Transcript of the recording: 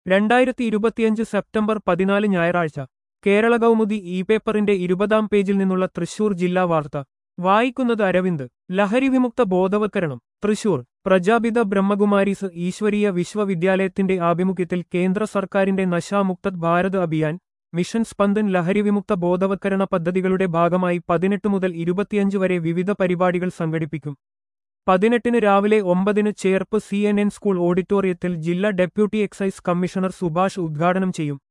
2025 September 14 ഞായറാഴ്ച കേരള കൗമുദി പേപ്പറിന്റെ 20-ാം പേജിൽ നിന്നുള്ള തൃശൂർ ജില്ലാ വാർത്ത വായിക്കുന്നത് അരവിന്ദ്. ലഹരി വിമുക്ത ബോധവത്കരണം തൃശൂർ. പ്രജാപിത ബ്രഹ്മകുമാരീസ് ഈശ്വരീയ വിശ്വവിദ്യാലയത്തിന്റെ ആഭിമുഖ്യത്തിൽ കേന്ദ്ര സർക്കാരിന്റെ നശാമുക്ത് ഭാരത് അഭിയാൻ മിഷൻ സ്പന്ദൻ ലഹരി വിമുക്ത ബോധവത്കരണ പദ്ധതികളുടെ ഭാഗമായി 18 മുതൽ 25 വരെ വിവിധ പരിപാടികൾ സംഘടിപ്പിക്കും. 18 രാവിലെ 9 ചേർപ്പ് CNN സ്കൂൾ ഓഡിറ്റോറിയത്തിൽ ജില്ലാ ഡെപ്യൂട്ടി എക്സൈസ് കമ്മീഷണർ സുഭാഷ് ഉദ്ഘാടനം ചെയ്യും.